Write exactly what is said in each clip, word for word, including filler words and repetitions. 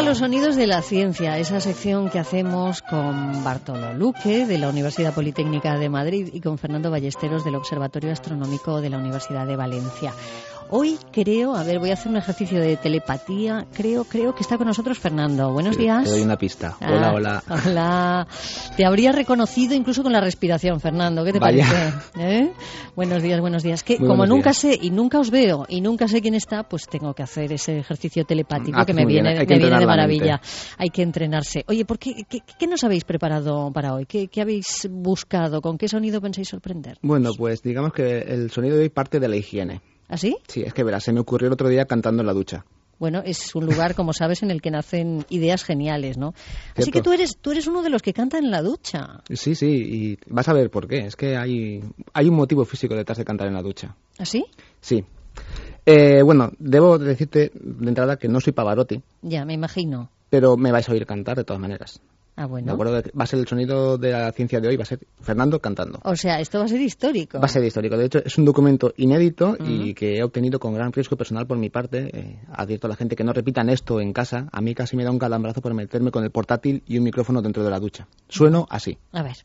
los sonidos de la ciencia, esa sección que hacemos con Bartolo Luque de la Universidad Politécnica de Madrid y con Fernando Ballesteros del Observatorio Astronómico de la Universidad de Valencia. Hoy creo, a ver, voy a hacer un ejercicio de telepatía. Creo, creo que está con nosotros Fernando. Buenos sí, días. Te doy una pista. Hola, ah, hola. Hola. Te habría reconocido incluso con la respiración, Fernando. ¿Qué te Vaya. parece? ¿Eh? Buenos días, buenos días. Que Muy como buenos nunca días. sé y nunca os veo y nunca sé quién está, pues tengo que hacer ese ejercicio telepático Ah, que muy me bien. viene, Hay que me viene de entrenar la maravilla. mente. Hay que entrenarse. Oye, ¿por qué, qué, qué nos habéis preparado para hoy? ¿Qué, qué habéis buscado? ¿Con qué sonido pensáis sorprender? Bueno, pues digamos que el sonido de hoy parte de la higiene. ¿Así? Sí, es que verás, se me ocurrió el otro día cantando en la ducha. Bueno, es un lugar, como sabes, en el que nacen ideas geniales, ¿no? Así Cierto. que tú eres, tú eres uno de los que cantan en la ducha. Sí, sí, y vas a ver por qué. Es que hay, hay un motivo físico detrás de cantar en la ducha. ¿Así? Sí. Eh, bueno, debo decirte de entrada que no soy Pavarotti, Ya, me imagino. pero me vais a oír cantar de todas maneras. Ah, De bueno. acuerdo, va a ser el sonido de la ciencia de hoy, va a ser Fernando cantando. O sea, esto va a ser histórico. Va a ser histórico. De hecho, es un documento inédito y Ujú. que he obtenido con gran riesgo personal por mi parte. Eh, advierto a la gente que no repitan esto en casa. A mí casi me da un calambrazo por meterme con el portátil y un micrófono dentro de la ducha. Sueno así. A ver.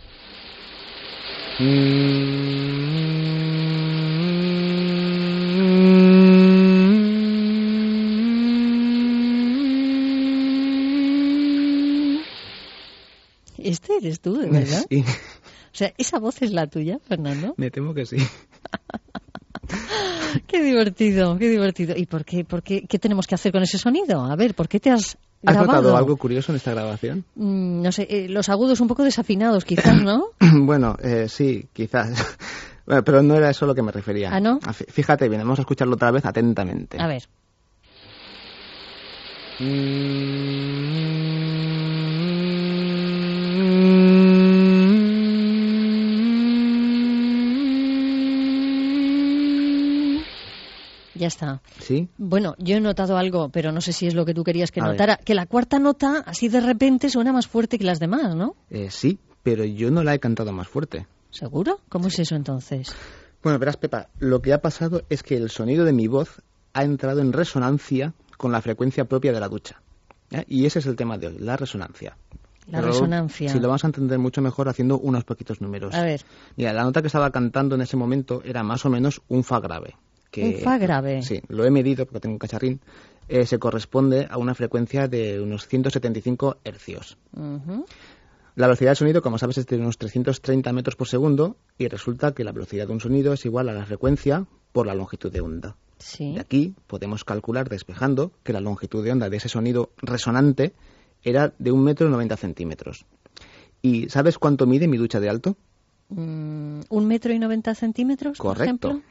Este eres tú, ¿de verdad? Sí, O sea, ¿esa voz es la tuya, Fernando? me temo que sí. Qué divertido, qué divertido. ¿Y por qué, por qué, qué tenemos que hacer con ese sonido? A ver, ¿por qué te has ¿Has grabado? notado algo curioso en esta grabación? Mm, no sé, eh, los agudos un poco desafinados, quizás, ¿no? Bueno, eh, sí, quizás. Bueno, pero no era eso a lo que me refería. ¿Ah, no? Fí- Fíjate bien, vamos a escucharlo otra vez atentamente. A ver. Ya está. ¿Sí? Bueno, yo he notado algo, pero no sé si es lo que tú querías que A ver. notara, que la cuarta nota, así de repente, suena más fuerte que las demás, ¿no? Eh, sí, pero yo no la he cantado más fuerte. ¿Seguro? ¿Cómo es eso entonces? Bueno, verás, Pepa, lo que ha pasado es que el sonido de mi voz ha entrado en resonancia con la frecuencia propia de la ducha. ¿eh? Y ese es el tema de hoy, la resonancia. La Pero resonancia. Sí, lo vamos a entender mucho mejor haciendo unos poquitos números. A ver, Mira, la nota que estaba cantando en ese momento era más o menos un fa grave. Que, un fa grave. Sí, lo he medido porque tengo un cacharrín. Eh, se corresponde a una frecuencia de unos ciento setenta y cinco hercios. Ujú. La velocidad del sonido, como sabes, es de unos trescientos treinta metros por segundo y resulta que la velocidad de un sonido es igual a la frecuencia por la longitud de onda. Sí. De aquí podemos calcular, despejando, que la longitud de onda de ese sonido resonante era de un metro noventa centímetros. ¿Y sabes cuánto mide mi ducha de alto? Mm, ¿Un metro y noventa centímetros, por Correcto. ejemplo?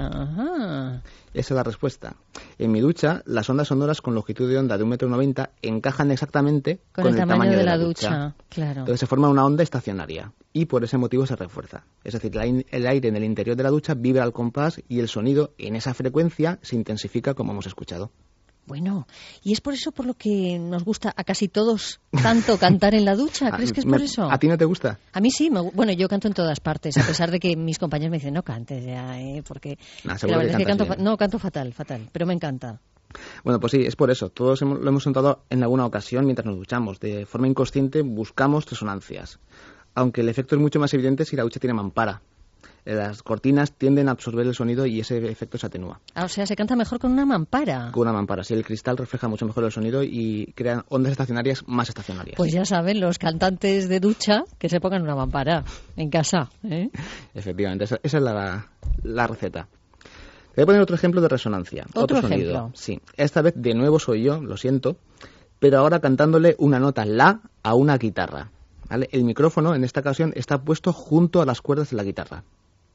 Ajá. Esa es la respuesta. En mi ducha, las ondas sonoras con longitud de onda de un metro noventa encajan exactamente Con, con, el, tamaño, de, la ducha, claro. Entonces se forma una onda estacionaria y por ese motivo se refuerza. Es decir, la in- el aire en el interior de la ducha vibra al compás y el sonido en esa frecuencia se intensifica como hemos escuchado. Bueno, ¿y es por eso por lo que nos gusta a casi todos tanto cantar en la ducha? ¿Crees que es Me- por eso? ¿A ti no te gusta? A mí sí, me gu- bueno, yo canto en todas partes, a pesar de que mis compañeros me dicen, no cantes ya, ¿eh? Porque Nah, la seguro verdad que es que canto, cantas fa- bien. no, canto fatal, fatal, pero me encanta. Bueno, pues sí, es por eso. Todos hemos- lo hemos notado en alguna ocasión mientras nos duchamos. De forma inconsciente buscamos resonancias. Aunque el efecto es mucho más evidente si la ducha tiene mampara. Las cortinas tienden a absorber el sonido y ese efecto se atenúa. Ah, o sea, se canta mejor con una mampara. Con una mampara, sí, el cristal refleja mucho mejor el sonido y crea ondas estacionarias más estacionarias. Pues ya saben, los cantantes de ducha que se pongan una mampara en casa, ¿eh? Efectivamente, esa, esa es la, la receta. Te voy a poner otro ejemplo de resonancia. ¿Otro sonido. ejemplo? Sí. Esta vez de nuevo soy yo, lo siento, pero ahora cantándole una nota la a una guitarra. ¿Vale? El micrófono en esta ocasión está puesto junto a las cuerdas de la guitarra.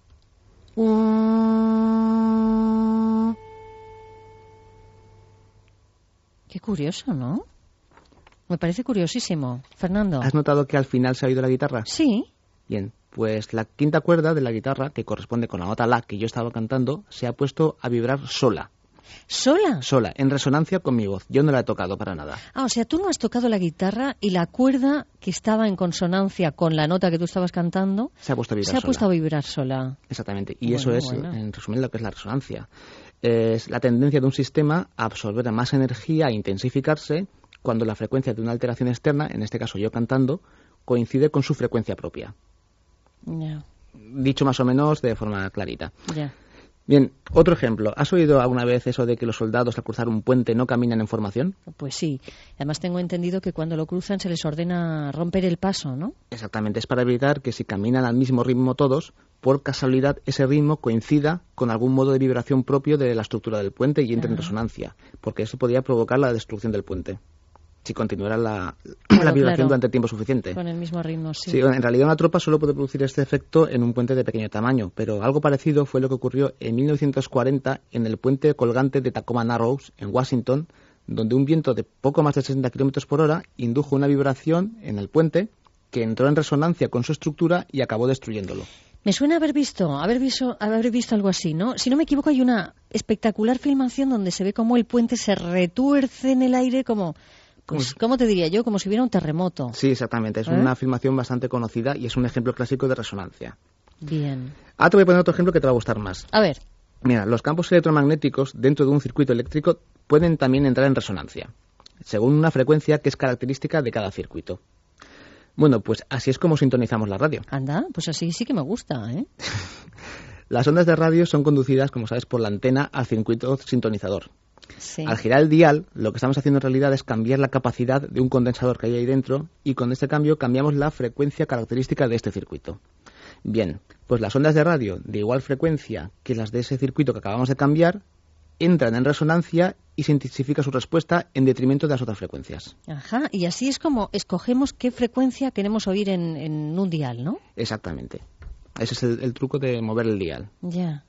Qué curioso, ¿no? Me parece curiosísimo, Fernando. ¿Has notado que al final se ha oído la guitarra? Sí. Bien, pues la quinta cuerda de la guitarra, que corresponde con la nota la que yo estaba cantando, se ha puesto a vibrar sola. ¿Sola? Sola, en resonancia con mi voz. Yo no la he tocado para nada. Ah, o sea, tú no has tocado la guitarra y la cuerda que estaba en consonancia con la nota que tú estabas cantando Se ha puesto a vibrar se ha sola. puesto a vibrar sola. Exactamente. Y Bueno, eso es, bueno. en resumen, lo que es la resonancia. Es la tendencia de un sistema a absorber más energía, a intensificarse cuando la frecuencia de una alteración externa, en este caso yo cantando, coincide con su frecuencia propia. Yeah. Dicho más o menos de forma clarita. Yeah. Bien, otro ejemplo. ¿Has oído alguna vez eso de que los soldados al cruzar un puente no caminan en formación? Pues sí. Además tengo entendido que cuando lo cruzan se les ordena romper el paso, ¿no? Exactamente. Es para evitar que si caminan al mismo ritmo todos, por casualidad ese ritmo coincida con algún modo de vibración propio de la estructura del puente y entre ah. en resonancia, porque eso podría provocar la destrucción del puente. Si continuara la, claro, la vibración claro. durante tiempo suficiente. Con el mismo ritmo, sí. Sí, en realidad una tropa solo puede producir este efecto en un puente de pequeño tamaño, pero algo parecido fue lo que ocurrió en mil novecientos cuarenta en el puente colgante de Tacoma Narrows, en Washington, donde un viento de poco más de sesenta kilómetros por hora indujo una vibración en el puente que entró en resonancia con su estructura y acabó destruyéndolo. Me suena haber visto, haber visto, haber visto algo así, ¿no? Si no me equivoco, hay una espectacular filmación donde se ve cómo el puente se retuerce en el aire como... Pues, ¿cómo te diría yo? Como si hubiera un terremoto. Sí, exactamente. Es ¿Eh? una filmación bastante conocida y es un ejemplo clásico de resonancia. Bien. Ahora te voy a poner otro ejemplo que te va a gustar más. A ver. Mira, los campos electromagnéticos dentro de un circuito eléctrico pueden también entrar en resonancia, según una frecuencia que es característica de cada circuito. Bueno, pues así es como sintonizamos la radio. Anda, pues así sí que me gusta, ¿eh? Las ondas de radio son conducidas, como sabes, por la antena al circuito sintonizador. Sí. Al girar el dial, lo que estamos haciendo en realidad es cambiar la capacidad de un condensador que hay ahí dentro y con este cambio cambiamos la frecuencia característica de este circuito. Bien, pues las ondas de radio de igual frecuencia que las de ese circuito que acabamos de cambiar entran en resonancia y se intensifica su respuesta en detrimento de las otras frecuencias. Ajá, y así es como escogemos qué frecuencia queremos oír en, en un dial, ¿no? Exactamente. Ese es el, el truco de mover el dial. Ya.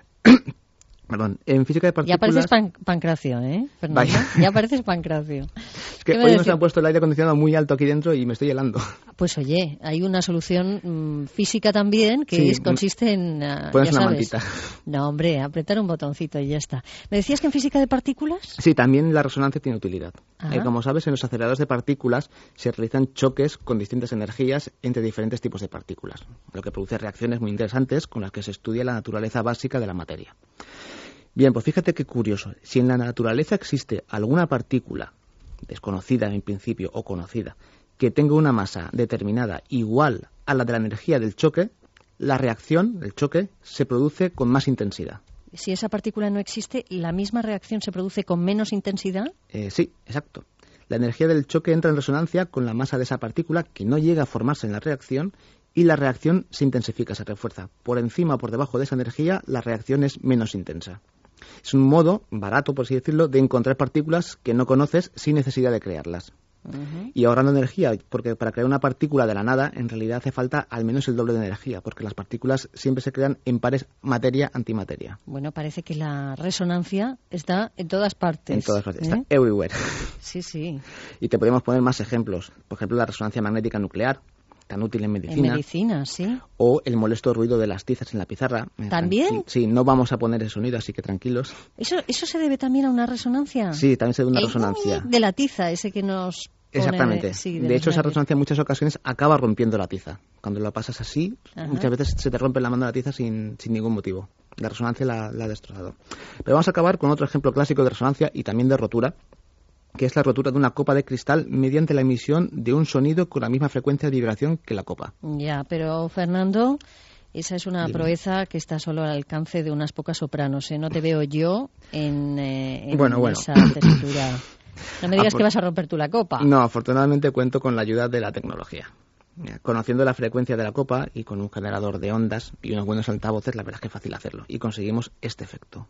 Perdón, en física de partículas... Ya pareces pan, Pancracio, ¿eh, Fernando? Vaya. Ya pareces Pancracio. Es que hoy nos han puesto el aire acondicionado muy alto aquí dentro y me estoy helando. Pues oye, hay una solución mmm, física también que sí, es, consiste en... Uh, pones ya una sabes. mantita. No, hombre, apretar un botoncito y ya está. ¿Me decías que en física de partículas? Sí, también la resonancia tiene utilidad. Eh, como sabes, en los aceleradores de partículas se realizan choques con distintas energías entre diferentes tipos de partículas, lo que produce reacciones muy interesantes con las que se estudia la naturaleza básica de la materia. Bien, pues fíjate qué curioso. Si en la naturaleza existe alguna partícula, desconocida en principio o conocida, que tenga una masa determinada igual a la de la energía del choque, la reacción, el choque, se produce con más intensidad. Si esa partícula no existe, ¿la misma reacción se produce con menos intensidad? Eh, sí, exacto. La energía del choque entra en resonancia con la masa de esa partícula que no llega a formarse en la reacción y la reacción se intensifica, se refuerza. Por encima o por debajo de esa energía, la reacción es menos intensa. Es un modo barato, por así decirlo, de encontrar partículas que no conoces sin necesidad de crearlas. Uh-huh. Y ahorrando energía, porque para crear una partícula de la nada, en realidad hace falta al menos el doble de energía, porque las partículas siempre se crean en pares materia-antimateria. Bueno, parece que la resonancia está en todas partes. En todas partes, ¿eh? Está everywhere. Sí, sí. Y te podemos poner más ejemplos. Por ejemplo, la resonancia magnética nuclear, tan útil en medicina. En medicina, sí. O el molesto ruido de las tizas en la pizarra. ¿También? Sí, sí, no vamos a poner el sonido, así que tranquilos. ¿Eso, eso se debe también a una resonancia? Sí, también se debe a una el resonancia. De la tiza, ese que nos pone... Exactamente. Sí, de, de hecho, esa resonancia en muchas ocasiones acaba rompiendo la tiza. Cuando la pasas así, Ajá. muchas veces se te rompe la mano de la tiza sin, sin ningún motivo. La resonancia la, la ha destrozado. Pero vamos a acabar con otro ejemplo clásico de resonancia y también de rotura, que es la rotura de una copa de cristal mediante la emisión de un sonido con la misma frecuencia de vibración que la copa. Ya, pero Fernando, esa es una Dime. proeza que está solo al alcance de unas pocas sopranos, ¿eh? No te veo yo en, eh, en bueno, bueno. esa tesitura. No me digas Afor- que vas a romper tú la copa. No, afortunadamente cuento con la ayuda de la tecnología. Conociendo la frecuencia de la copa y con un generador de ondas y unos buenos altavoces, la verdad es que es fácil hacerlo. Y conseguimos este efecto.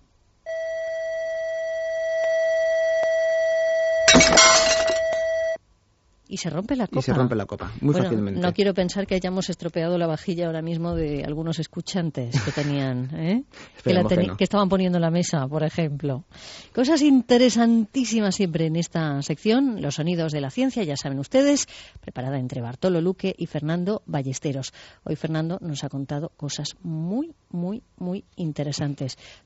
Y se rompe la copa. Y se rompe la copa, muy bueno, fácilmente. No quiero pensar que hayamos estropeado la vajilla ahora mismo de algunos escuchantes que tenían, ¿eh? que, la teni- que, no. que estaban poniendo la mesa, por ejemplo. Cosas interesantísimas siempre en esta sección, los sonidos de la ciencia, ya saben ustedes, preparada entre Bartolo Luque y Fernando Ballesteros. Hoy Fernando nos ha contado cosas muy, muy, muy interesantes.